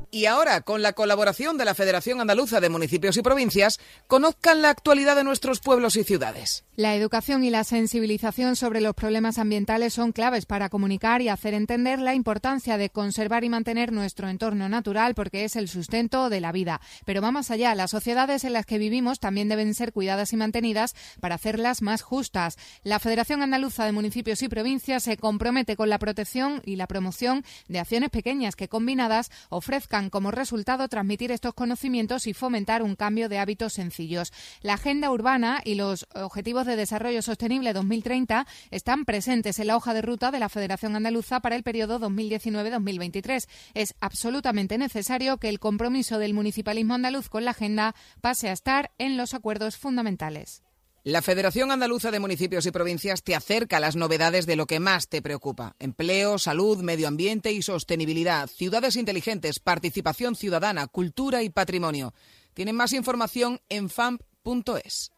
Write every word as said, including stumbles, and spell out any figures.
Y ahora, con la colaboración de la Federación Andaluza de Municipios y Provincias, conozcan la actualidad de nuestros pueblos y ciudades. La educación y la sensibilización sobre los problemas ambientales son claves para comunicar y hacer entender la importancia de conservar y mantener nuestro entorno natural, porque es el sustento de la vida. Pero va más allá, las sociedades en las que vivimos también deben ser cuidadas y mantenidas para hacerlas más justas. La Federación Andaluza de Municipios y Provincias se compromete con la protección y la promoción de acciones pequeñas que, combinadas, ofrezcan como resultado transmitir estos conocimientos y fomentar un cambio de hábitos sencillos. La Agenda Urbana y los Objetivos de Desarrollo Sostenible dos mil treinta están presentes en la hoja de ruta de la Federación Andaluza para el periodo dos mil diecinueve a dos mil veintitrés. Es absolutamente necesario que el compromiso del municipalismo andaluz con la agenda pase a estar en los acuerdos fundamentales. La Federación Andaluza de Municipios y Provincias te acerca a las novedades de lo que más te preocupa: empleo, salud, medio ambiente y sostenibilidad, ciudades inteligentes, participación ciudadana, cultura y patrimonio. Tienen más información en famp punto es.